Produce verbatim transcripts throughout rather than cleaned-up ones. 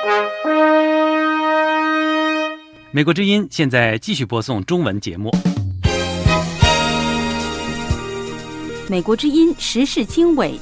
美国之音现在继续播送中文节目。 美国之音时事经纬，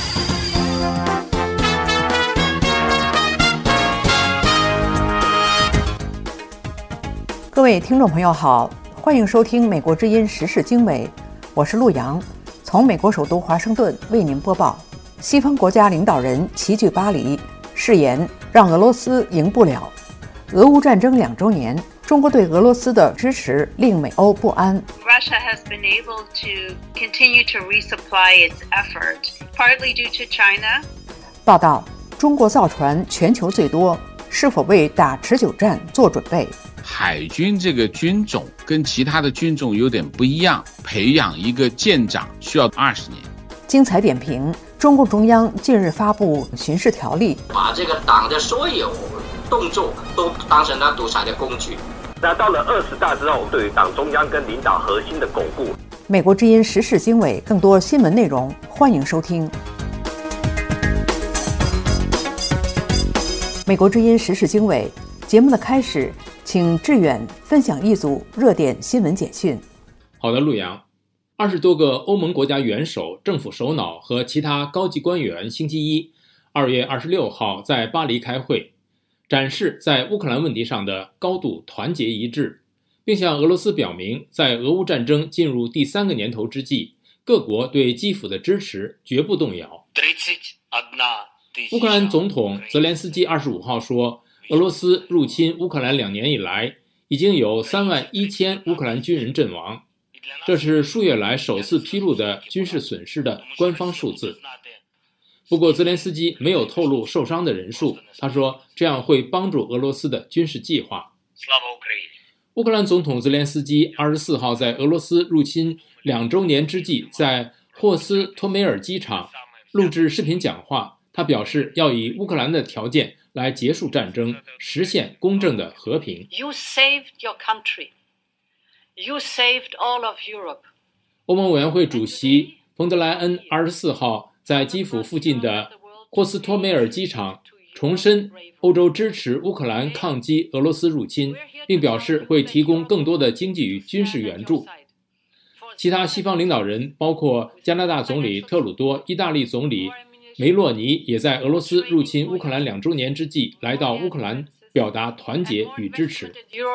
各位听众朋友好，欢迎收听美国之音时事经纬，我是陆洋，从美国首都华盛顿为您播报。西方国家领导人齐聚巴黎，誓言让俄罗斯赢不了。俄乌战争两周年，中国对俄罗斯的支持令美欧不安。 Russia has been able to continue to resupply its effort, partly due to China. 报道：中国造船全球最多，是否为打持久战做准备？ 海军这个军种跟其他的军种有点不一样，培养一个舰长需要二十年。 精彩点评：中共中央近日发布巡视条例， 把这个党的所有动作都当成他独裁的工具。 那到了二十大之后，对于党中央跟领导核心的巩固。 美国之音时事经纬，更多新闻内容，欢迎收听。美国之音时事经纬节目的开始，请志远分享一组热点新闻简讯。 好的，陆阳。二十多个欧盟国家元首、政府首脑和其他高级官员星期一，二月二十六号在巴黎开会，展示在乌克兰问题上的高度团结一致，并向俄罗斯表明，在俄乌战争进入第三个年头之际，各国对基辅的支持绝不动摇。乌克兰总统泽连斯基二十五号说，俄罗斯入侵乌克兰两年以来，已经有三万一千乌克兰军人阵亡，这是数月来首次披露的军事损失的官方数字。不过泽连斯基没有透露受伤的人数，他说这样会帮助俄罗斯的军事计划。乌克兰总统泽连斯基二十四号在俄罗斯入侵两周年之际，在霍斯托梅尔机场录制视频讲话，他表示要以乌克兰的条件来结束战争，实现公正的和平。 You saved your country. You saved all of Europe. 欧盟委员会主席冯德莱恩二十四号在基辅附近的霍斯托梅尔机场重申欧洲支持乌克兰抗击俄罗斯入侵，并表示会提供更多的经济与军事援助。其他西方领导人包括加拿大总理特鲁多、意大利总理梅洛尼也在俄罗斯入侵乌克兰两周年之际来到乌克兰，表达团结与支持。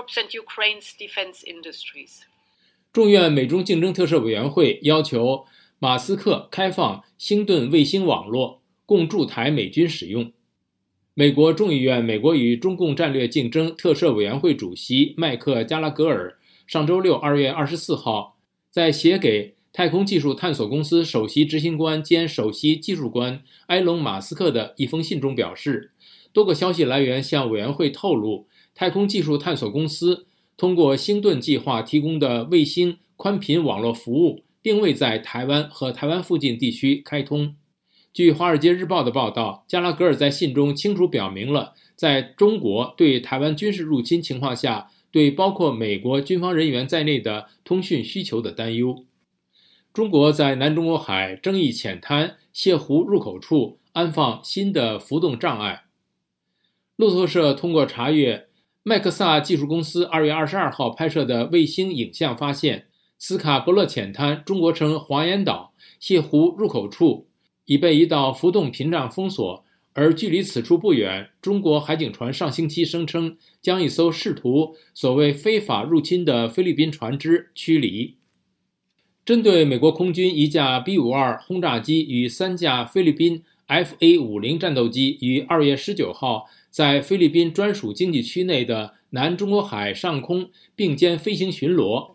众院美中竞争特设委员会要求马斯克开放星盾卫星网络，供驻台美军使用。美国众议院美国与中共战略竞争特设委员会主席麦克加拉格尔上周六二月二十四号在写给太空技术探索公司首席执行官兼首席技术官埃隆·马斯克的一封信中表示，多个消息来源向委员会透露，太空技术探索公司通过星盾计划提供的卫星宽频网络服务并未在台湾和台湾附近地区开通。据《华尔街日报》的报道，加拉格尔在信中清楚表明了在中国对台湾军事入侵情况下对包括美国军方人员在内的通讯需求的担忧。中国在南中国海争议浅滩泻湖入口处安放新的浮动障碍。路透社通过查阅麦克萨技术公司二月二十二号拍摄的卫星影像发现，斯卡伯勒浅滩中国称黄岩岛泻湖入口处已被一道浮动屏障封锁，而距离此处不远，中国海警船上星期声称将一艘试图所谓非法入侵的菲律宾船只驱离。针对美国空军一架 B 五十二 轰炸机与三架菲律宾 F A 五十 战斗机于二月十九号在菲律宾专属经济区内的南中国海上空并肩飞行巡逻。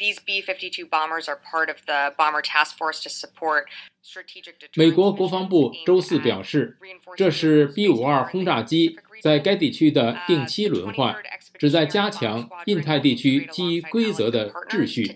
美国国防部周四表示，这是 B 五十二 轰炸机在该地区的定期轮换，旨在加强印太地区基于规则的秩序。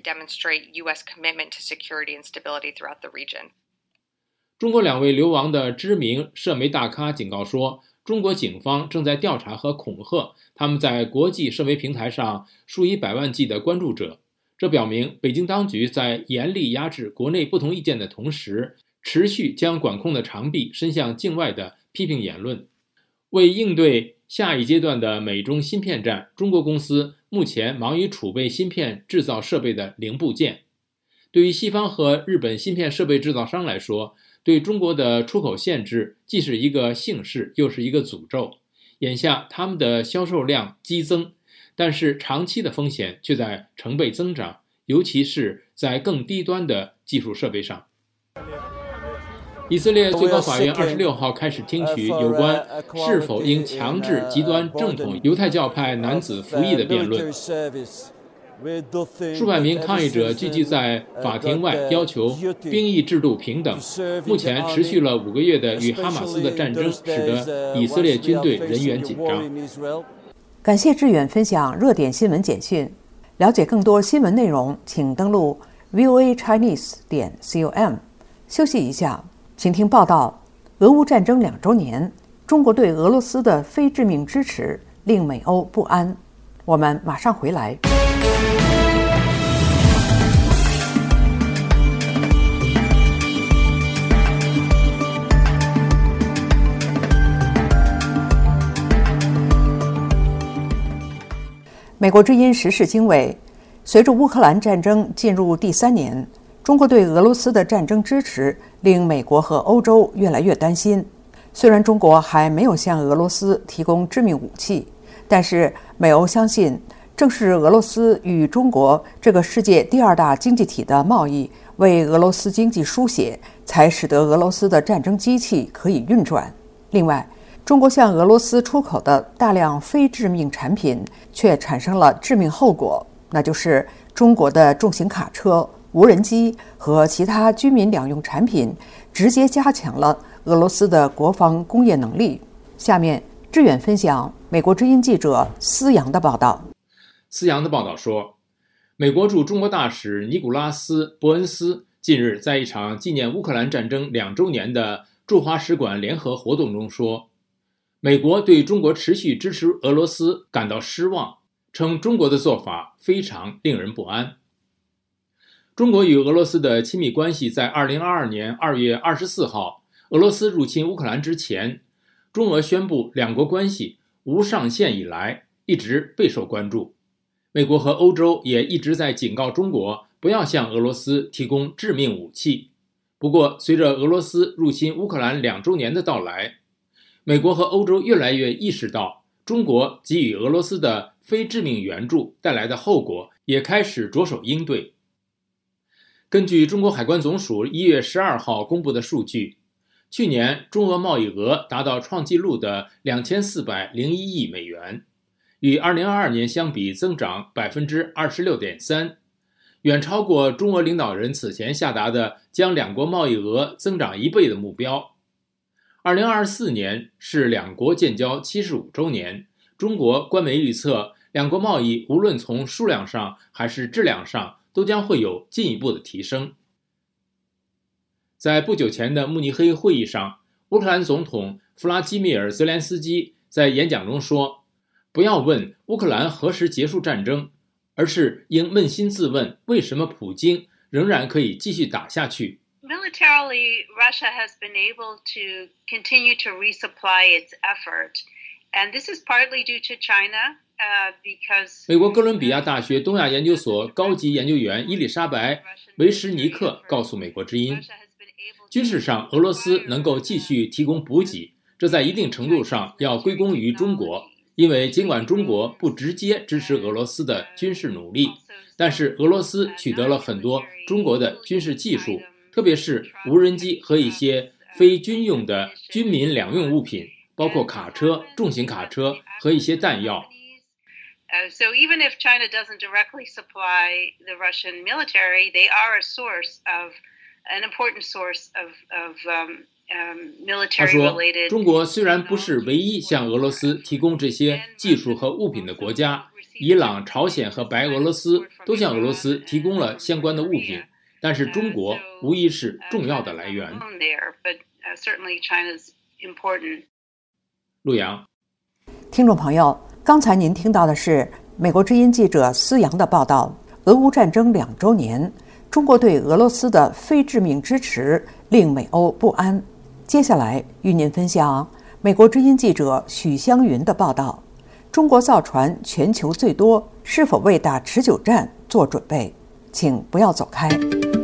中国两位流亡的知名涉媒大咖警告说，中国警方正在调查和恐吓他们在国际社媒平台上数以百万计的关注者。这表明北京当局在严厉压制国内不同意见的同时，持续将管控的长臂伸向境外的批评言论。为应对下一阶段的美中芯片战，中国公司目前忙于储备芯片制造设备的零部件。对于西方和日本芯片设备制造商来说，对中国的出口限制既是一个幸事，又是一个诅咒。眼下他们的销售量激增，但是长期的风险却在成倍增长，尤其是在更低端的技术设备上。以色列最高法院二十六号开始听取有关是否应强制极端正统犹太教派男子服役的辩论。数百名抗议者聚集在法庭外，要求兵役制度平等。目前持续了五个月的与哈马斯的战争，使得以色列军队人员紧张。 感谢志远分享热点新闻简讯。了解更多新闻内容，请登录 v o a chinese 点 com。休息一下，请听报道：俄乌战争两周年，中国对俄罗斯的非致命支持令美欧不安。我们马上回来。美国之音时事经纬，随着乌克兰战争进入第三年，中国对俄罗斯的战争支持令美国和欧洲越来越担心。虽然中国还没有向俄罗斯提供致命武器，但是美欧相信，正是俄罗斯与中国这个世界第二大经济体的贸易为俄罗斯经济输血，才使得俄罗斯的战争机器可以运转。另外，中国向俄罗斯出口的大量非致命产品却产生了致命后果，那就是中国的重型卡车、无人机和其他军民两用产品直接加强了俄罗斯的国防工业能力。下面志远分享美国之音记者思阳的报道。 思阳的报道说，美国驻中国大使尼古拉斯·伯恩斯近日在一场纪念乌克兰战争两周年的驻华使馆联合活动中说，美国对中国持续支持俄罗斯感到失望，称中国的做法非常令人不安。中国与俄罗斯的亲密关系在二零二二年二月二十四号俄罗斯入侵乌克兰之前，中俄宣布两国关系无上限以来一直备受关注。美国和欧洲也一直在警告中国不要向俄罗斯提供致命武器。不过，随着俄罗斯入侵乌克兰两周年的到来，美国和欧洲越来越意识到中国给予俄罗斯的非致命援助带来的后果，也开始着手应对。根据中国海关总署一月十二号公布的数据，去年中俄贸易额达到创纪录的两千四百零一亿美元，与二零二二年相比增长 百分之二十六点三， 远超过中俄领导人此前下达的将两国贸易额增长一倍的目标。二零二四年是两国建交七十五周年，中国官媒预测两国贸易无论从数量上还是质量上都将会有进一步的提升。在不久前的慕尼黑会议上，乌克兰总统弗拉基米尔·泽连斯基在演讲中说，不要问乌克兰何时结束战争，而是应扪心自问，为什么普京仍然可以继续打下去。 Militarily, Russia has been able to continue to resupply its effort, and this is partly due to China, uh, because 美国哥伦比亚大学东亚研究所高级研究员伊丽莎白·维什尼克告诉美国之音，军事上俄罗斯能够继续提供补给，这在一定程度上要归功于中国，因为尽管中国不直接支持俄罗斯的军事努力，但是俄罗斯取得了很多中国的军事技术，特别是无人机和一些非军用的军民两用物品，包括卡车、重型卡车和一些弹药。 Uh, so even if China doesn't directly supply the Russian military, they are a source of an important source of, of um, um, military related. 他说，中国虽然不是唯一向俄罗斯提供这些技术和物品的国家，伊朗、朝鲜和白俄罗斯都向俄罗斯提供了相关的物品，但是中国无疑是重要的来源。陆阳， 听众朋友，刚才您听到的是美国之音记者思阳的报道。俄乌战争两周年，中国对俄罗斯的非致命支持令美欧不安。接下来与您分享美国之音记者许湘云的报道：中国造船全球最多，是否为打持久战做准备？请不要走开。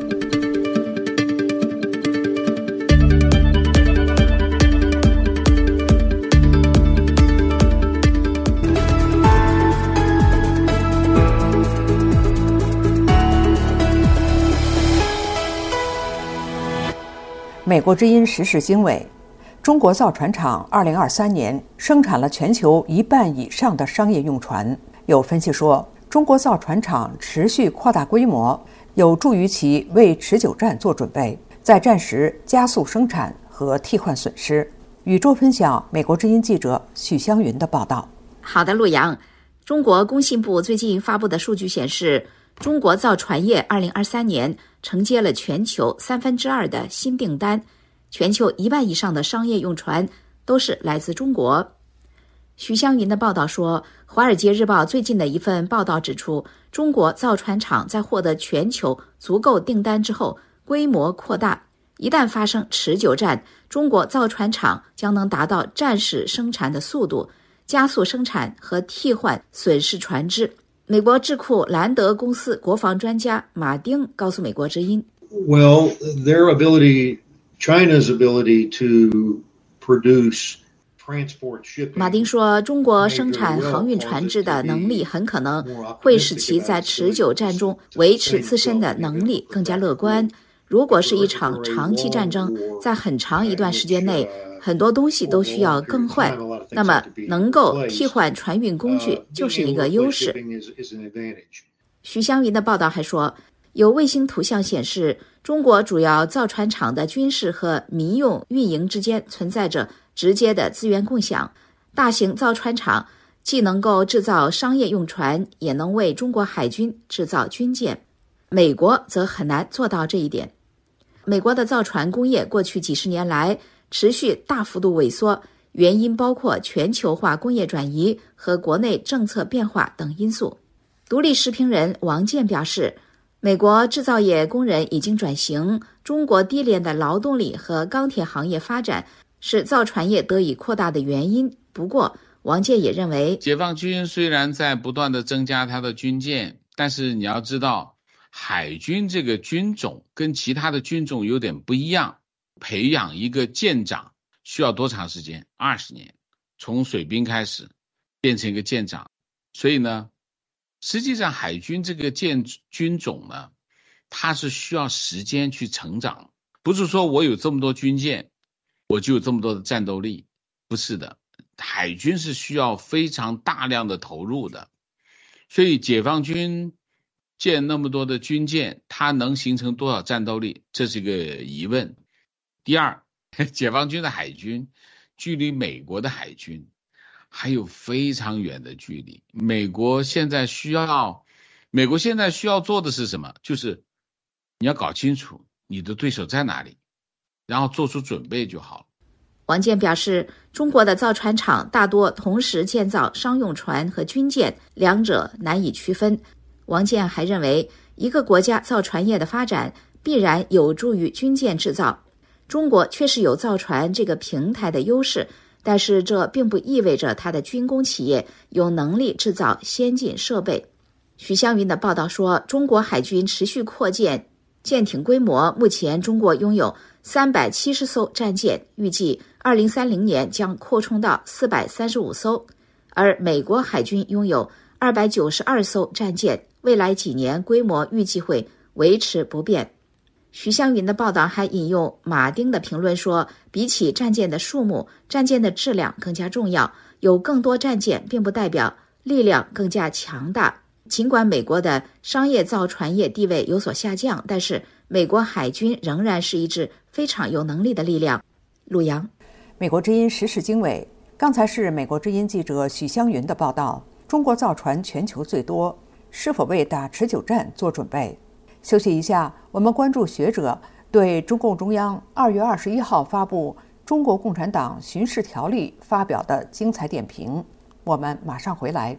美国之音时事经纬：中国造船厂二零二三年生产了全球一半以上的商业用船。有分析说，中国造船厂持续扩大规模，有助于其为持久战做准备，在战时加速生产和替换损失。宇宙分享美国之音记者许湘云的报道。 好的，陆阳。中国工信部最近发布的数据显示，中国造船业二零二三年承接了全球三分之二的新订单，全球一半以上的商业用船都是来自中国。徐湘云的报道说，《华尔街日报》最近的一份报道指出，中国造船厂在获得全球足够订单之后，规模扩大。一旦发生持久战，中国造船厂将能达到战时生产的速度，加速生产和替换损失船只。美国智库兰德公司国防专家马丁告诉美国之音 Well, their ability, China's ability to produce transport shipping. 马丁说，中国生产航运船只的能力很可能会使其在持久战中维持自身的能力更加乐观。如果是一场长期战争，在很长一段时间内，很多东西都需要更换，那么能够替换船运工具就是一个优势。徐湘云的报道还说，有卫星图像显示，中国主要造船厂的军事和民用运营之间存在着直接的资源共享。大型造船厂既能够制造商业用船，也能为中国海军制造军舰。美国则很难做到这一点。美国的造船工业过去几十年来持续大幅度萎缩，原因包括全球化工业转移和国内政策变化等因素。独立时评人王健表示，美国制造业工人已经转型，中国低廉的劳动力和钢铁行业发展是造船业得以扩大的原因。不过，王健也认为， 解放军虽然在不断的增加它的军舰，但是你要知道，海军这个军种跟其他的军种有点不一样。培养一个舰长需要多长时间？二十年，从水兵开始变成一个舰长。所以呢，实际上海军这个舰军种呢，它是需要时间去成长，不是说我有这么多军舰，我就有这么多的战斗力，不是的。海军是需要非常大量的投入的，所以解放军建那么多的军舰，它能形成多少战斗力，这是一个疑问。第二，解放军的海军距离美国的海军还有非常远的距离。美国现在需要，美国现在需要做的是什么？就是你要搞清楚你的对手在哪里，然后做出准备就好了。 王健表示，中国的造船厂大多同时建造商用船和军舰，两者难以区分。王健还认为，一个国家造船业的发展必然有助于军舰制造。中国确实有造船这个平台的优势，但是这并不意味着它的军工企业有能力制造先进设备。许湘云的报道说，中国海军持续扩建舰艇规模，目前中国拥有三百七十艘战舰，预计二零三零年将扩充到四百三十五艘，而美国海军拥有二百九十二艘战舰，未来几年规模预计会维持不变。徐湘云的报道还引用马丁的评论说，比起战舰的数目，战舰的质量更加重要，有更多战舰并不代表力量更加强大。尽管美国的商业造船业地位有所下降，但是美国海军仍然是一支非常有能力的力量。陆阳， 美国之音时事经纬，刚才是美国之音记者许湘云的报道。中国造船全球最多，是否为打持久战做准备？休息一下，我们关注学者对中共中央二月二十一号发布《中国共产党巡视条例》发表的精彩点评。我们马上回来。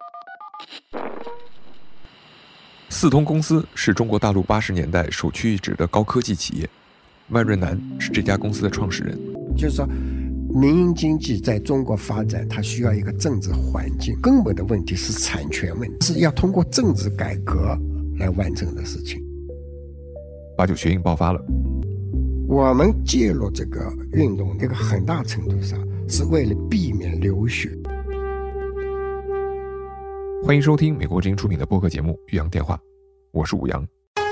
四通公司是中国大陆八十年代首屈一指的高科技企业，万润南是这家公司的创始人。 就是说， 民营经济在中国发展，它需要一个政治环境，根本的问题是产权问题，是要通过政治改革来完成的事情。 八九学运爆发了， 我们介入这个运动，一个很大程度上是为了避免流血。 欢迎收听美国之音出品的播客节目《岳阳电话》，我是武阳。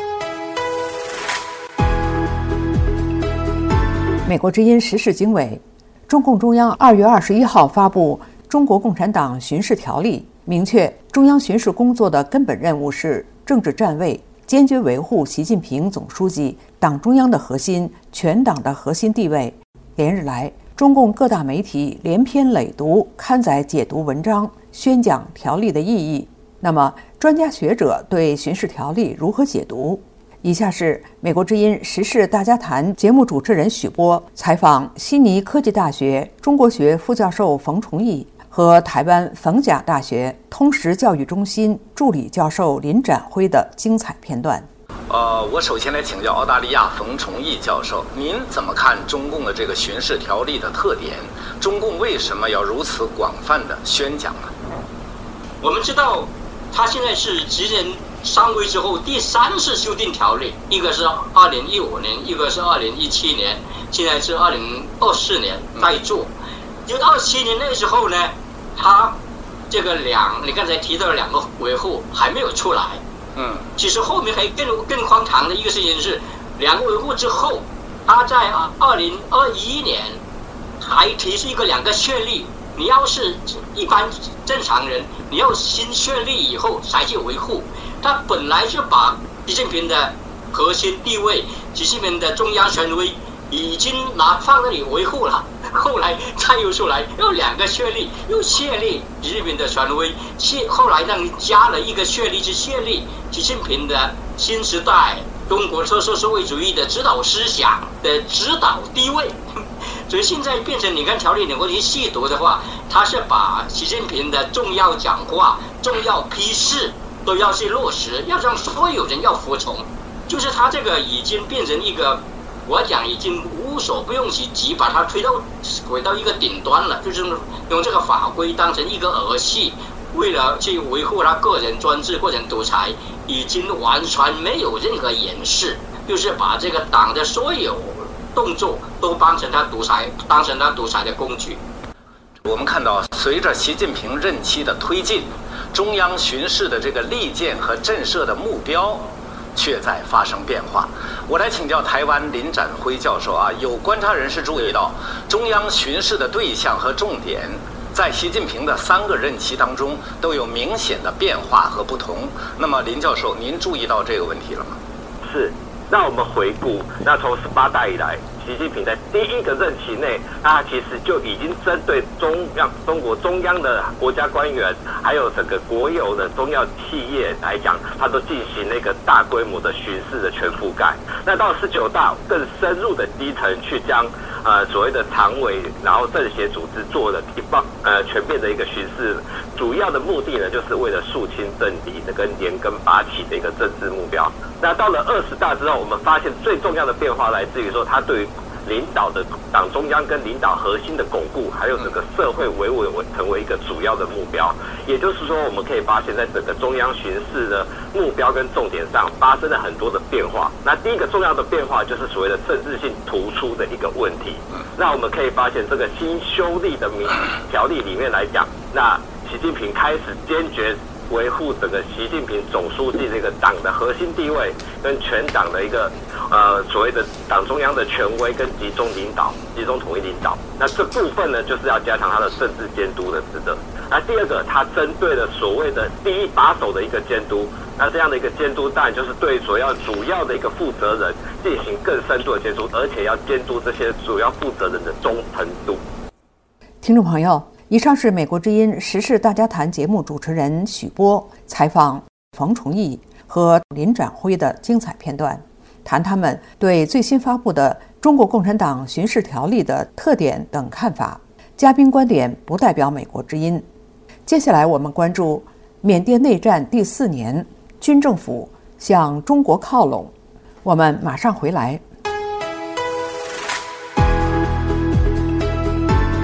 美国之音时事经纬，中共中央二月二十一号发布《中国共产党巡视条例》，明确中央巡视工作的根本任务是政治站位，坚决维护习近平总书记党中央的核心、全党的核心地位。连日来，中共各大媒体连篇累牍刊载解读文章，宣讲条例的意义。那么，专家学者对巡视条例如何解读？以下是美国之音时事大家谈节目主持人许波采访悉尼科技大学中国学副教授冯崇义和台湾逢甲大学通识教育中心助理教授林展辉的精彩片段。 呃，我首先来请教澳大利亚冯崇义教授，您怎么看中共的这个巡视条例的特点？中共为什么要如此广泛的宣讲呢？ 我们知道，他现在是执政上位之后第三次修订条例，一个是二零一五年，一个是二零一七年，现在是二零二四年在做。就二七年那时候呢，他这个两你刚才提到的两个维护还没有出来。嗯，其实后面还更更荒唐的一个事情是，两个维护之后，他在二零二一年还提出一个两个确立。你要是一般正常人，你要新确立以后才去维护。他本来是把习近平的核心地位、习近平的中央权威已经拿放那里维护了，后来再又出来又两个确立，又确立习近平的权威，后来让加了一个确立，是确立习近平的新时代中国特色社会主义的指导思想的指导地位。所以现在变成你看条例，如果你细读的话，他是把习近平的重要讲话、重要批示都要去落实，要让所有人要服从。就是他这个已经变成一个，我讲已经无所不用其极，把它推到回到一个顶端了，就是用这个法规当成一个儿戏，为了去维护他个人专制、个人独裁，已经完全没有任何掩饰，就是把这个党的所有动作都当成他独裁，当成他独裁的工具。 我们看到，随着习近平任期的推进，中央巡视的这个利剑和震慑的目标却在发生变化。我来请教台湾林展辉教授啊，有观察人士注意到，中央巡视的对象和重点在习近平的三个任期当中都有明显的变化和不同。那么林教授，您注意到这个问题了吗？ 是。那我们回顾，那从十八代以来，习近平在第一个任期内，他其实就已经针对中央、中国中央的国家官员，还有整个国有的中药企业来讲，他都进行那个大规模的巡视的全覆盖。那到十九大更深入的基层去将呃所谓的常委，然后政协组织做了一棒呃全面的一个巡视，主要的目的呢，就是为了肃清政敌的跟连根拔起的一个政治目标。那到了二十大之后，我们发现最重要的变化来自于说，他对于领导的党中央跟领导核心的巩固，还有整个社会维稳成为一个主要的目标。也就是说，我们可以发现，在整个中央巡视的目标跟重点上发生了很多的变化。那第一个重要的变化就是所谓的政治性突出的一个问题。那我们可以发现，这个新修订的民条例里面来讲，那习近平开始坚决维护整个习近平总书记这个党的核心地位，跟全党的一个呃所谓的党中央的权威跟集中领导、集中统一领导。那这部分呢，就是要加强他的政治监督的职责。那第二个，他针对了所谓的第一把手的一个监督。那这样的一个监督，当然就是对所要主要的一个负责人进行更深度的监督，而且要监督这些主要负责人的忠诚度。 听众朋友，以上是美国之音时事大家谈节目主持人许波采访冯崇义和林展辉的精彩片段，谈他们对最新发布的中国共产党巡视条例的特点等看法。嘉宾观点不代表美国之音。接下来我们关注缅甸内战第四年，军政府向中国靠拢。我们马上回来。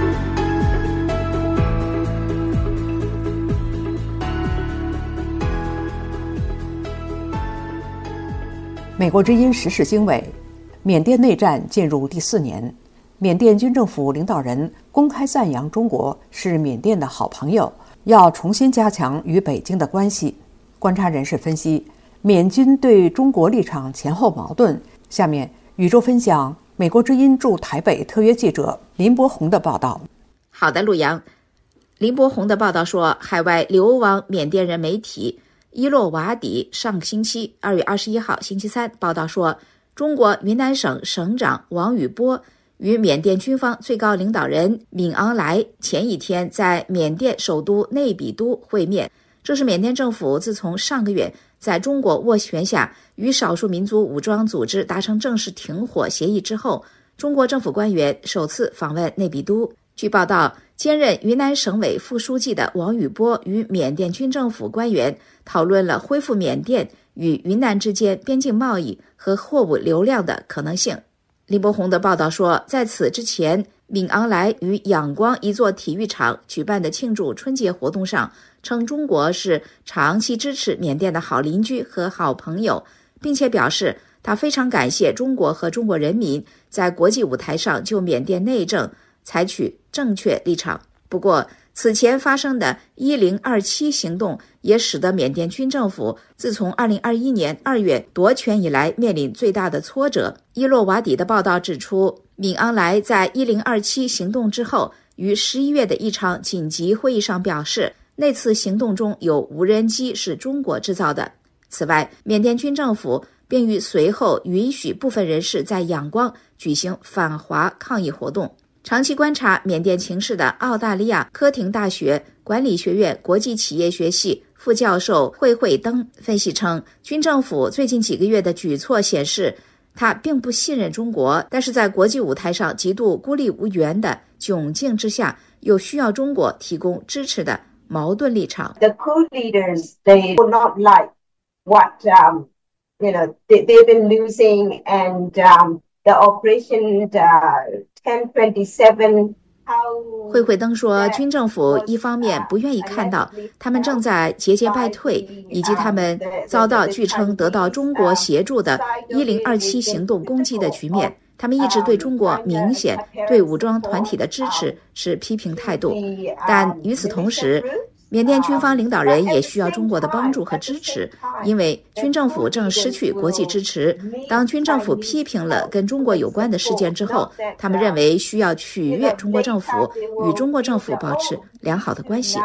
美国之音时事经纬：缅甸内战进入第四年，缅甸军政府领导人公开赞扬中国是缅甸的好朋友，要重新加强与北京的关系。观察人士分析，缅军对中国立场前后矛盾。下面宇宙分享美国之音驻台北特约记者林柏宏的报道。 好的，陆阳。林柏宏的报道说，海外流亡缅甸人媒体伊洛瓦底上个星期二月二十一号星期三报道说，中国云南省省长王宇波与缅甸军方最高领导人敏昂莱前一天在缅甸首都内比都会面。这是缅甸政府自从上个月在中国斡旋下与少数民族武装组织达成正式停火协议之后，中国政府官员首次访问内比都。据报道，兼任云南省委副书记的王宇波与缅甸军政府官员讨论了恢复缅甸与云南之间边境贸易和货物流量的可能性。林柏宏的报道说，在此之前，敏昂莱与仰光一座体育场举办的庆祝春节活动上，称中国是长期支持缅甸的好邻居和好朋友，并且表示他非常感谢中国和中国人民在国际舞台上就缅甸内政采取正确立场。不过，此前发生的一零二七行动也使得缅甸军政府自从二零二一年二月夺权以来面临最大的挫折。伊洛瓦底的报道指出，敏昂莱在一零二七行动之后，于十一月的一场紧急会议上表示，那次行动中有无人机是中国制造的。此外，缅甸军政府并于随后允许部分人士在仰光举行反华抗议活动。长期观察缅甸情势的澳大利亚科廷大学管理学院国际企业学系副教授惠惠登分析称，军政府最近几个月的举措显示，他并不信任中国，但是在国际舞台上极度孤立无援的窘境之下，又需要中国提供支持的矛盾立场。 The coup leaders, they would not like what um, you know, they, they've been losing and um, the operation uh, ten twenty-seven。 惠惠登说，军政府一方面不愿意看到他们正在节节败退，以及他们遭到据称得到中国协助的一零二七行动攻击的局面。他们一直对中国明显对武装团体的支持持批评态度，但与此同时，缅甸军方领导人也需要中国的帮助和支持，因为军政府正失去国际支持。当军政府批评了跟中国有关的事件之后，他们认为需要取悦中国政府，与中国政府保持良好的关系。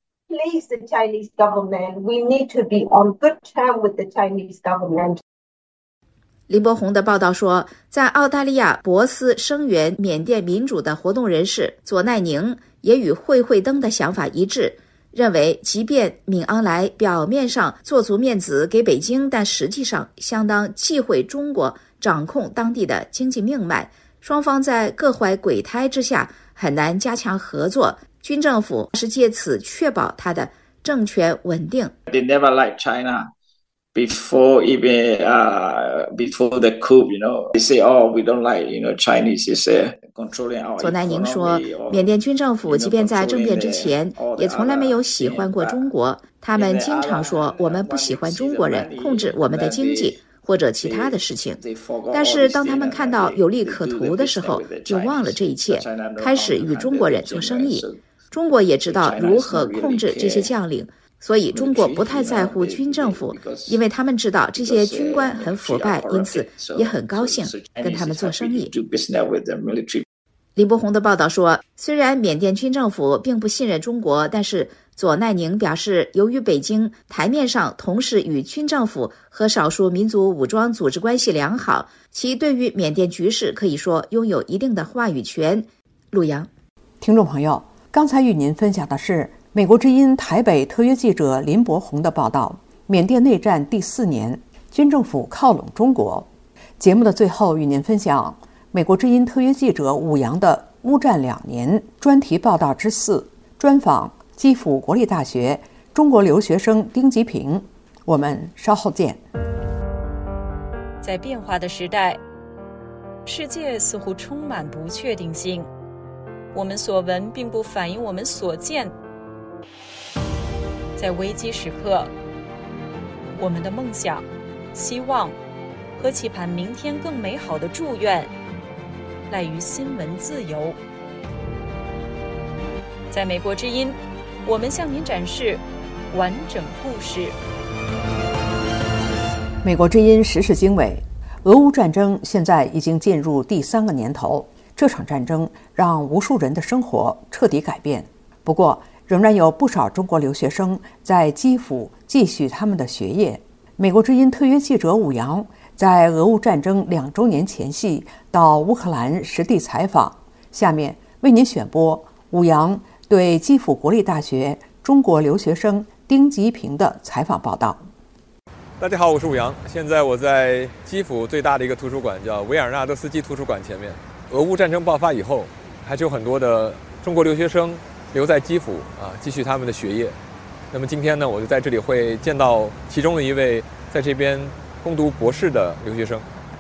林柏宏的报道说，在澳大利亚博斯声援缅甸民主的活动人士左奈宁也与惠惠登的想法一致，认为即便敏昂莱表面上做足面子给北京，但实际上相当忌讳中国掌控当地的经济命脉，双方在各怀鬼胎之下很难加强合作。军政府是借此确保他的政权稳定。 They never liked China before even uh, before the coup, you know. They say, oh, we don't like, you know, Chinese is uh, controlling our economy. 左奈宁说，缅甸军政府即便在政变之前，也从来没有喜欢过中国。他们经常说，我们不喜欢中国人控制我们的经济或者其他的事情。但是当他们看到有利可图的时候，就忘了这一切，开始与中国人做生意。中国也知道如何控制这些将领。所以中国不太在乎军政府，因为他们知道这些军官很腐败，因此也很高兴跟他们做生意。林柏宏的报道说，虽然缅甸军政府并不信任中国，但是左奈宁表示，由于北京台面上同时与军政府和少数民族武装组织关系良好，其对于缅甸局势可以说拥有一定的话语权。陆阳， 听众朋友，刚才与您分享的是美国之音台北特约记者林柏宏的报道：缅甸内战第四年，军政府靠拢中国。节目的最后，与您分享美国之音特约记者武阳的乌战两年专题报道之四，专访基辅国立大学中国留学生丁吉平。我们稍后见。 在变化的时代，世界似乎充满不确定性，我们所闻并不反映我们所见。在危机时刻，我们的梦想、希望和期盼明天更美好的祝愿，赖于新闻自由。在美国之音，我们向您展示完整故事。 美国之音时事经纬，俄乌战争现在已经进入第三个年头，这场战争让无数人的生活彻底改变。不过，仍然有不少中国留学生在基辅继续他们的学业。美国之音特约记者武阳在俄乌战争两周年前夕到乌克兰实地采访，下面为您选播武阳对基辅国立大学中国留学生丁吉平的采访报道。 大家好，我是武阳，现在我在基辅最大的一个图书馆，叫维尔纳德斯基图书馆前面。俄乌战争爆发以后，还是有很多的中国留学生留在基辅啊，继续他们的学业。那么今天呢，我就在这里会见到其中的一位在这边攻读博士的留学生。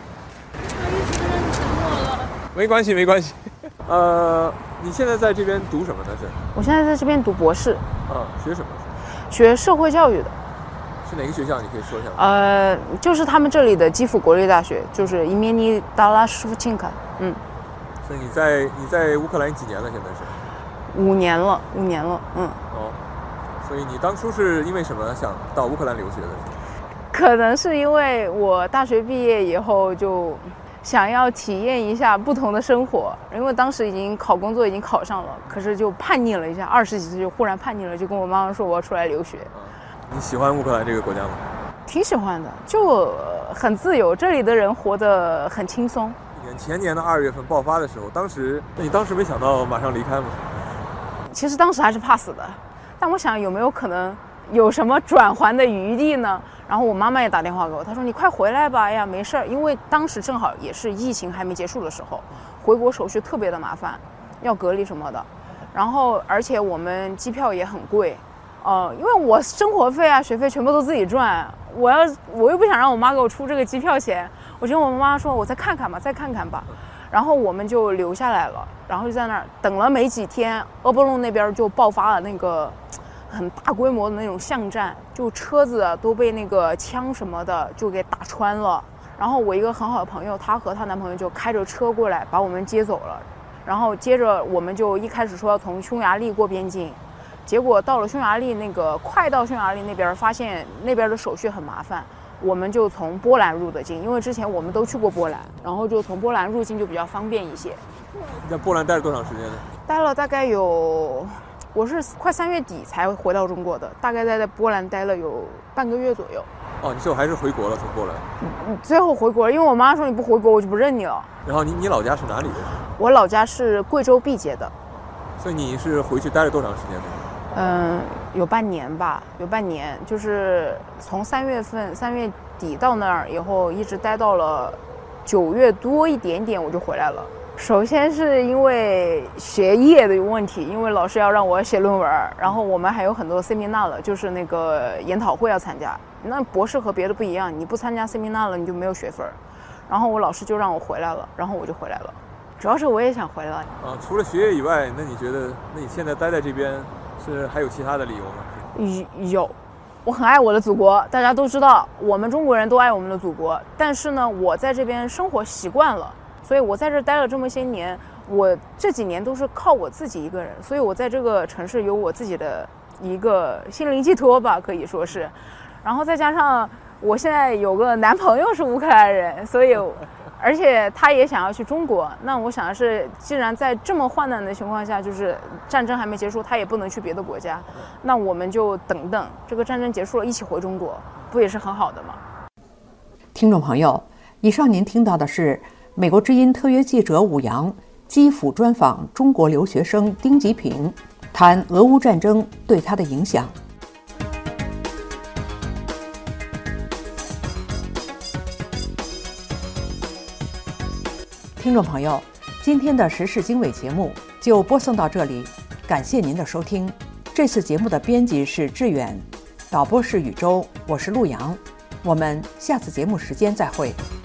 没关系，没关系。呃，你现在在这边读什么呢？是？ 我现在在这边读博士。 啊，学什么？ 学社会教育的。 是哪个学校？你可以说一下吗？ 呃，就是他们这里的基辅国立大学，就是伊梅尼达拉什夫钦卡。嗯。 所以你在你在乌克兰几年了？现在是？ 五年了，五年了。嗯。 哦。所以你当初是因为什么想到乌克兰留学的？ 可能是因为我大学毕业以后就想要体验一下不同的生活，因为当时已经考工作已经考上了，可是就叛逆了一下，二十几岁就忽然叛逆了，就跟我妈妈说我要出来留学。 你喜欢乌克兰这个国家吗？ 挺喜欢的，就很自由，这里的人活得很轻松。 前年的二月份爆发的时候，当时你当时没想到马上离开吗？ 其实当时还是怕死的，但我想有没有可能有什么转圜的余地呢？然后我妈妈也打电话给我，她说你快回来吧，哎呀没事儿，因为当时正好也是疫情还没结束的时候，回国手续特别的麻烦，要隔离什么的，然后而且我们机票也很贵，呃，因为我生活费啊学费全部都自己赚，我要我又不想让我妈给我出这个机票钱，我就跟我妈说我再看看吧，再看看吧，然后我们就留下来了，然后就在那儿等了没几天，鄂波隆那边就爆发了那个很大规模的那种巷战，就车子都被那个枪什么的就给打穿了。然后我一个很好的朋友，她和她男朋友就开着车过来把我们接走了。然后接着我们就一开始说要从匈牙利过边境，结果到了匈牙利那个快到匈牙利那边，发现那边的手续很麻烦，我们就从波兰入的境，因为之前我们都去过波兰，然后就从波兰入境就比较方便一些。 你在波兰待了多长时间呢？ 待了大概有。我是快三月底才回到中国的，大概在在波兰待了有半个月左右。 哦，你最后还是回国了，从波兰。 嗯，最后回国了，因为我妈说你不回国，我就不认你了。 然后你你老家是哪里的？ 我老家是贵州毕节的。 所以你是回去待了多长时间呢？ 嗯，有半年吧，有半年，就是从三月份三月底到那儿以后，一直待到了九月多一点点，我就回来了。首先是因为学业的问题，因为老师要让我写论文，然后我们还有很多 seminar 了，就是那个研讨会要参加。那博士和别的不一样，你不参加 seminar 了，你就没有学分。然后我老师就让我回来了，然后我就回来了。主要是我也想回来。 啊，除了学业以外，那你觉得，那你现在待在这边，是还有其他的理由吗？ 有，我很爱我的祖国，大家都知道，我们中国人都爱我们的祖国。但是呢，我在这边生活习惯了。所以我在这待了这么些年，我这几年都是靠我自己一个人，所以我在这个城市有我自己的一个心灵寄托吧，可以说是。然后再加上我现在有个男朋友是乌克兰人，所以而且他也想要去中国。那我想的是，既然在这么患难的情况下，就是战争还没结束，他也不能去别的国家，那我们就等等这个战争结束了，一起回中国，不也是很好的吗？ 听众朋友，以上您听到的是美国之音特约记者武阳基辅专访中国留学生丁吉平，谈俄乌战争对他的影响。听众朋友，今天的时事经纬节目就播送到这里，感谢您的收听。这次节目的编辑是志远，导播是宇宙，我是陆阳，我们下次节目时间再会。